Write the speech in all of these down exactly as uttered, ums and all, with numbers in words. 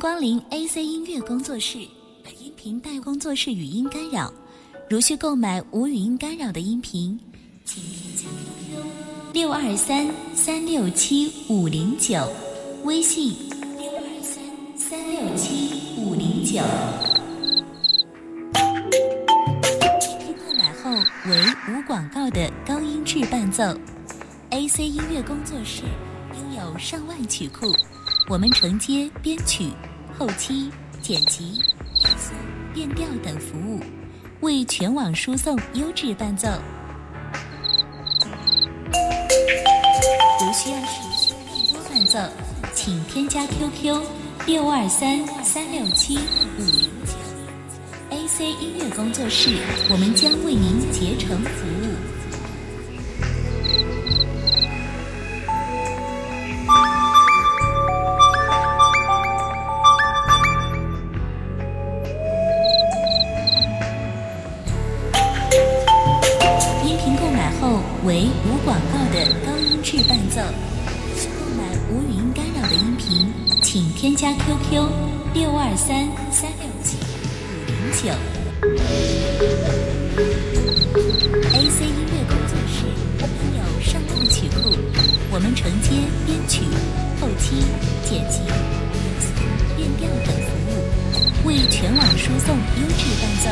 光临 A C 音乐工作室，本音频带工作室语音干扰，如需购买无语音干扰的音频，请添加 Q Q 六二三三六七五零九，微信六二三三六七五零九。购买后为无广告的高音质伴奏。A C 音乐工作室拥有上万曲库，我们承接编曲、后期、剪辑、变速、变调等服务，为全网输送优质伴奏。如需要实现更多伴奏，请添加 Q Q 六二三三六七五零九。A C 音乐工作室，我们将为您竭诚服务。音频购买后为无广告的高音质伴奏。需购买无语音干扰的音频，请添加 Q Q 六二三三六七五零九。A C 音乐工作室拥有上万曲库，我们承接编曲、后期、剪辑、变调等服务，为全网输送优质伴奏。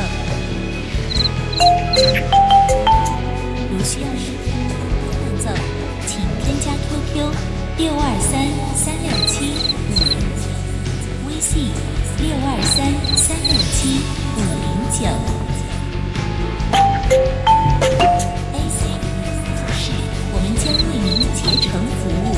如需要实现更多伴奏，请添加 Q Q 六二三三六七五零九，微信六二三三六七五零九。A C 工作室，我们将为您竭诚服务。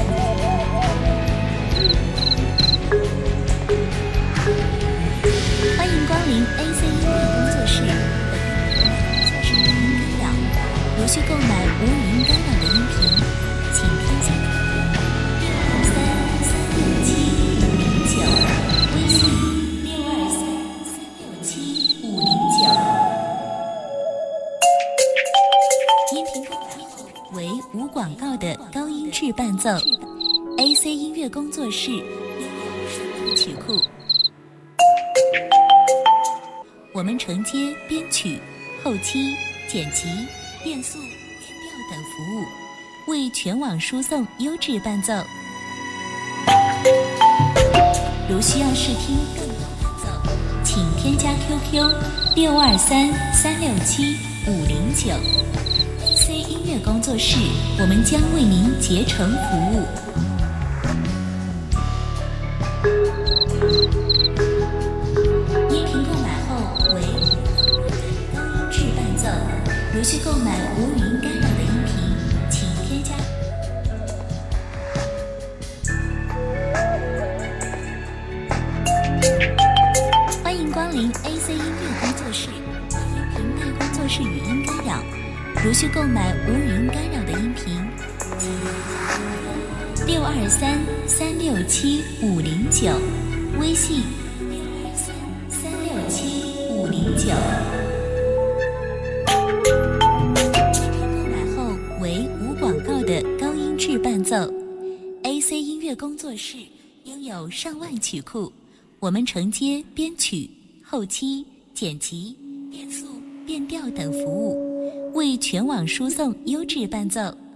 欢迎光临 A C 音乐工作室，本音频带工作室语音干扰。如需购买无语音干扰的音频，请添加六二三三六七五零九，微信六二三三六七五零九。音频购买后为无广告的高音质伴奏。A C 音乐工作室拥有上万曲库，我们承接编曲、后期、剪辑、变速、变调等服务，为全网输送优质伴奏。如需要试听更多伴奏，请添加 Q Q 六二三三六七五零九。A C 音乐工作室，我们将为您竭诚服务。音频购买后为高音质伴奏。如需购买无语音干扰的音频，请添加。欢迎光临 A C 音乐工作室，音频带工作室语音干扰。如需购买无语音干扰的音频，请六二三三六七五零九，微信六二三三六七五零九。的高音质伴奏。 A C 音乐工作室拥有上万曲库，我们承接编曲、后期、剪辑、变速、变调等服务，为全网输送优质伴奏。